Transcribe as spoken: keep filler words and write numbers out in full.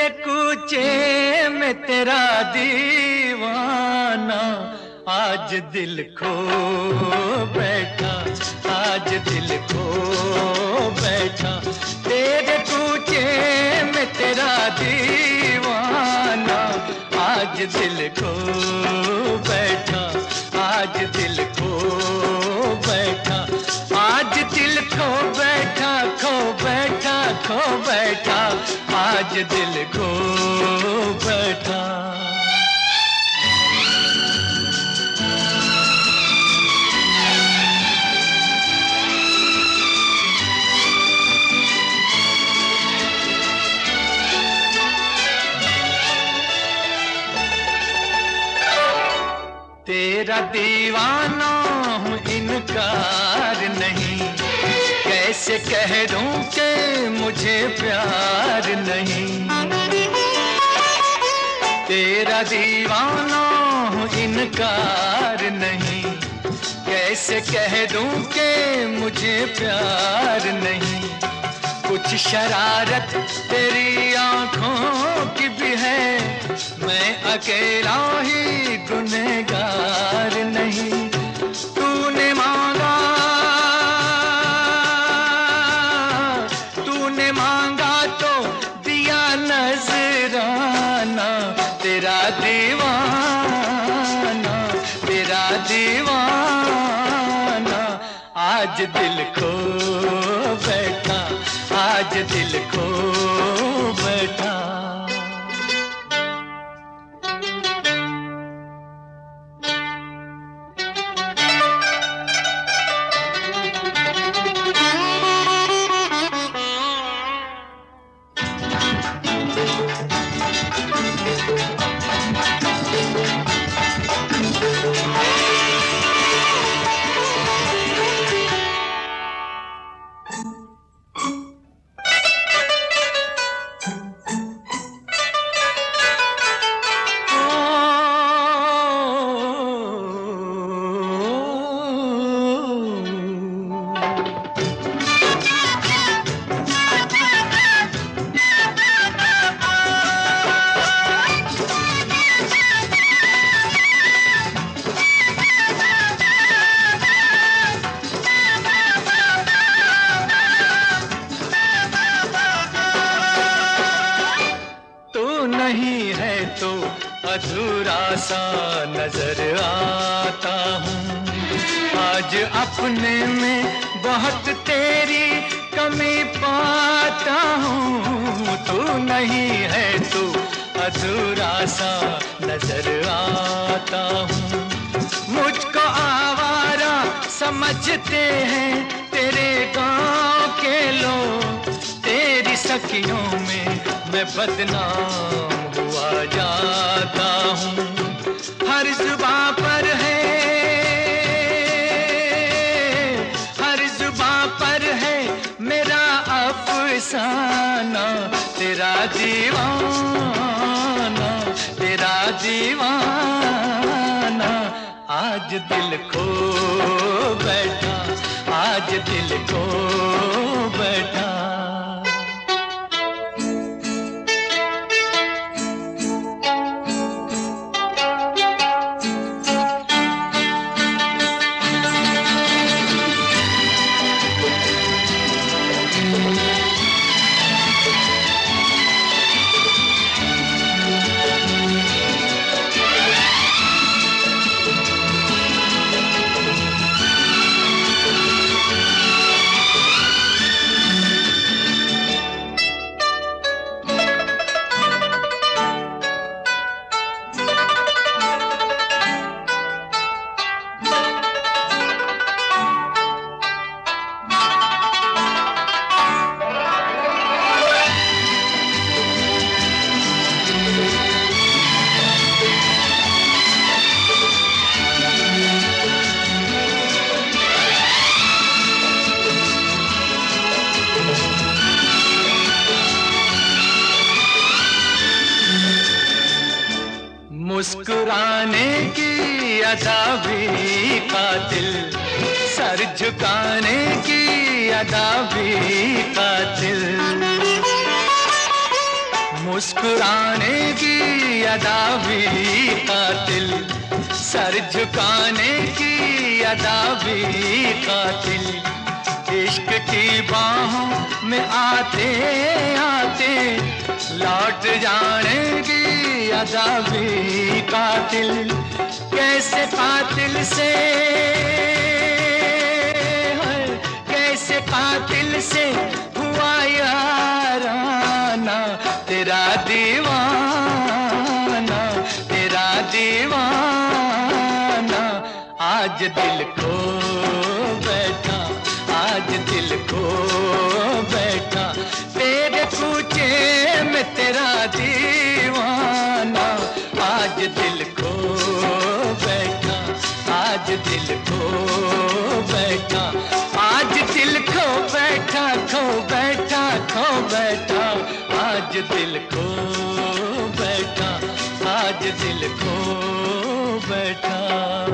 तेरे कूचे में तेरा दीवाना आज दिल खो बैठा, आज दिल खो बैठा। तेरे कूचे में तेरा दीवाना आज दिल खो बैठा, आज दिल खो बैठा, आज दिल खो बैठा, खो बैठा, खो बैठा, आज दिल खो बैठा। तेरा दीवाना हूँ इनकार नहीं, कैसे कह दूं कि मुझे प्यार नहीं। तेरा दीवाना हूँ इनकार नहीं, कैसे कह दूं कि मुझे प्यार नहीं। कुछ शरारत तेरी आंखों की भी है, मैं अकेला ही गुनहगार नहीं। तूने मांगा, तूने मांगा तो दिया नजराना, तेरा दीवाना, तेरा दीवाना आज दिल खो बैठा, आज दिल खो बैठा। नहीं है तो अधूरा सा नजर आता हूँ, आज अपने में बहुत तेरी कमी पाता हूँ। तू नहीं है तो अधूरा सा नजर आता हूँ। मुझको आवारा समझते हैं तेरे गाँव के लोग, तेरी सखियों में मैं बदनाम हुआ जाता हूँ। हर जुबां पर है, हर जुबां पर है मेरा अफसाना, तेरा दीवाना, तेरा दीवाना आज दिल खो बैठा, आज दिल खो बैठा। मुस्कुराने की अदा भी कातिल, सर झुकाने की अदा भी कातिल। मुस्कुराने की अदा भी कातिल, सर झुकाने की अदा भी कातिल। इश्क की बाहों में आते आते लौट जाने की अदा भी कातिल। कैसे कातिल से, कैसे कातिल से हुआ याराना, तेरा दीवाना, तेरा दीवाना। आज दिल को बैठा, आज दिल को बैठा, तेरे पूछे में तेरा दीवाना। आज दिल को बैठा, आज दिल को बैठा, आज दिल खो बैठा, खो बैठा, खो बैठा। आज दिल को बैठा, आज दिल को बैठा।